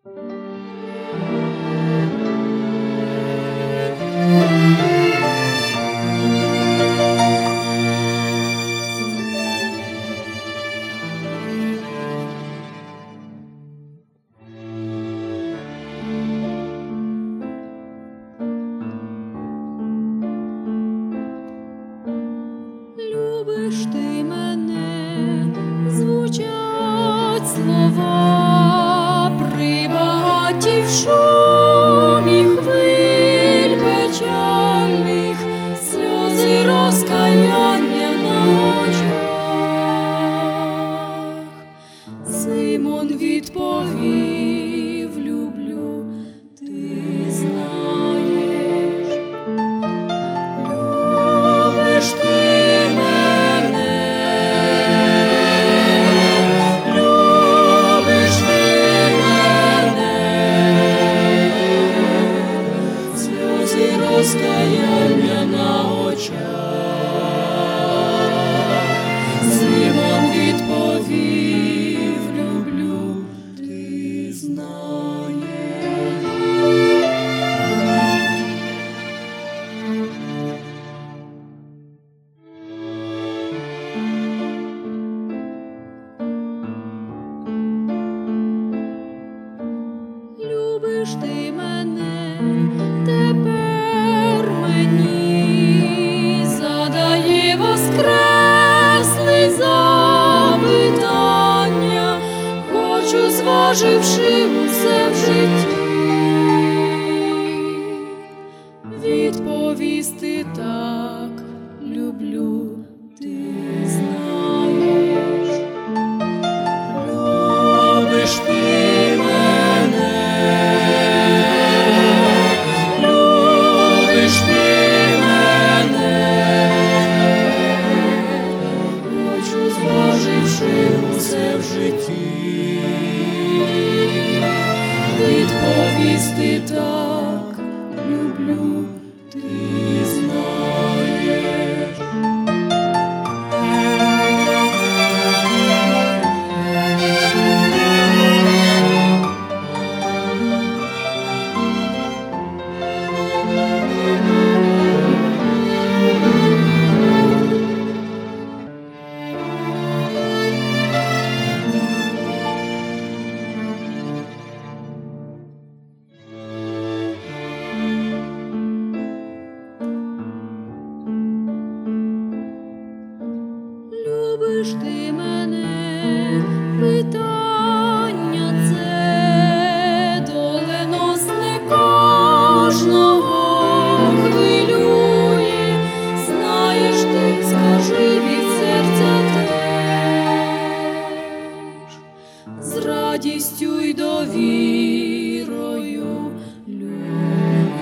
Любиш ти мене, звучать слова, прибагаті в шумі хвиль печальних, сльози розкаяння на очах. Симон відповів: люблю, ти знаєш. Любиш ти розкаяння на очах. Симон відповів: люблю, ти знаєш. Любиш ти мене, тепер мені задає воскреслий запитання, хочу, зваживши усе в житті, відповісти так: люблю, ти знаєш. Любиш ти усе в житті, відповісти так: люблю, ти знаєш. Любиш ти мене, питання це доленосне кожного хвилює. Знаєш ти, скажи від серця теж, з радістю й довірою. Любиш.